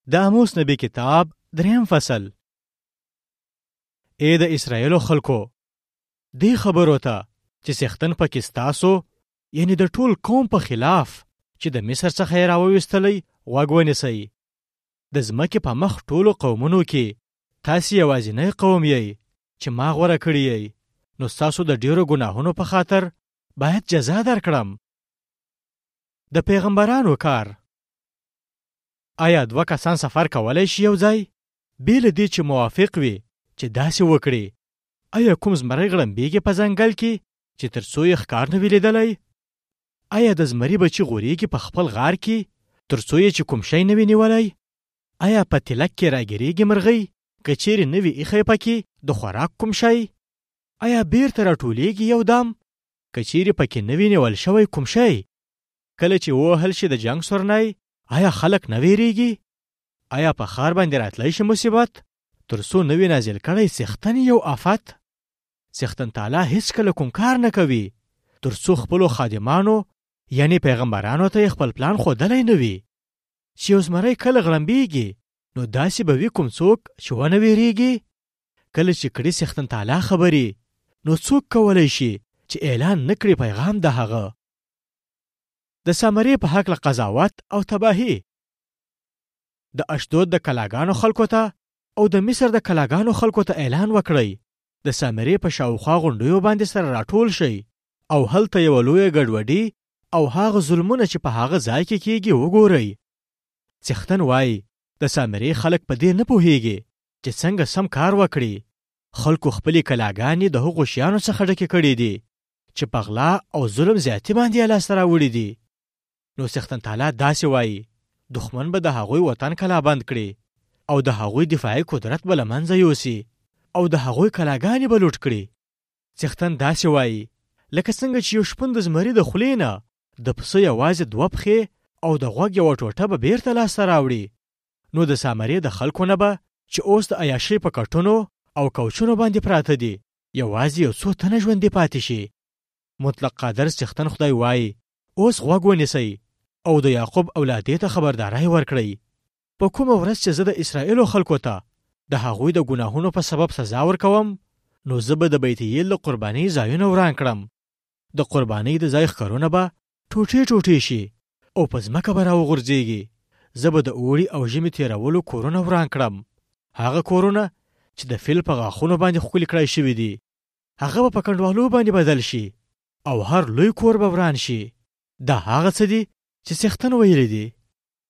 د آموس نبی کتاب 3 فصل. ای د اسرائیلو خلکو، دی خبرو ته چې سختن پکې ستاسو یعنی د ټول قوم په خلاف چې د مصر څخه یې راوویستلی غوږ ونیسئ. د ځمکې په مخ ټولو قومونو کې تاسې یوازینی قوم یئ چې ما غوره کړي یئ، نو ستاسو د ډیرو ګناهونو په خاطر باید جزا درکړم. د پیغمبرانو کار. آیا 2 کسان سفر کولی شي یو ځای؟ بې له دې چې موافق وي چې داسې وکړي. آیا کوم زمری غړمبېږي په ځنګل کې چې تر څو یې ښکار نه وي لیدلی؟ آیا د زمري بچي غوریږي په خپل غار کې تر څو یې چې کوم شی نه وي نیولی؟ آیا په تلک کې راګیرېږي مرغۍ که چیرې نه وي ایښی پکې د خوراک کوم شی؟ آیا بیرته راټولیږي یو دم که چیرې پکې نه وي نیول شوی کوم شی؟ کله چې ووهل شي د جنګ سورنی، آیا خلک نه ویریږي؟ آیا په ښار باندې راتلی شي مصیبت تر څو نه وي نازل کړی سختن یو آفت؟ سختن تعالی هیڅکله کوم کار نه کوي تر څو خپلو خادمانو یعنی پیغمبرانو ته یې خپل پلان ښودلی نه وي. چې یو زمری کله غړمبېږي نو داسې به وي کوم څوک چې ونه ویریږي. کله چې کړي سختن تعالی خبرې، نو څوک کولی شي چې اعلان نه کړي پیغام د هغه. د سامرې په هکله قضاوت او تباهي. د اشدود د کلاګانو خلکو ته او د مصر د کلاګانو خلکو ته اعلان وکړئ، د سامرې په شاوخوا غونډیو باندې سره راټول شئ او هلته یوه لویه ګډوډي او هغه ظلمونه چې په هغه ځای کې کیږي وګورئ. څښتن وایي د سامرې خلک په دې نه پوهیږي چې څنګه سم کار وکړي. خلکو خپلې کلاګانې د هغو شیانو څخه ډکې کړي دي چې په غلا او ظلم زیاتي باندې یې لاسته راوړي دي. نو څښتن تعالی داسې وایي دښمن به د هغوی وطن کلا بند کړي او د هغوی دفاعي قدرت به له منځه یوسي او د هغوی کلاګانې به لوټ کړي. څښتن داسې وایي لکه څنګه چې یو شپون د زمري د خولې نه د پسه یوازې 2 پښې او د غوږ یوه ټوټه به بیرته لاسته راوړي، نو د سامرې د خلکو نه به چې اوس د عیاشۍ په کټونو او کوچونو باندې پراته دي یوازې یو څو تنه ژوندي پاتې شي. مطلق قادر څښتن خدای وایي اوس غوږ ونیسئ او د یعقوب اولادې ته خبرداری ورکړئ. په کومه ورځ چې زه د اسرائیلو خلکو ته د هغوی د ګناهونو په سبب سزا ورکوم، نو زه به د بیت ایل د قربانۍ ځایونه وران کړم. د قربانۍ د ځای ښکرونه به ټوټې ټوټې شي او په ځمکه به راوغورځېږي. زه به د اوړي او ژمي تېرولو کورونه وران کړم. هغه کورونه چې د فیل په غاښونو باندې ښکلي کړای شوي دي، هغه به په کنډوالو باندې بدل شي او هر لوی کور به وران شي. دا هغه څه دي چې څښتن ویلي دي.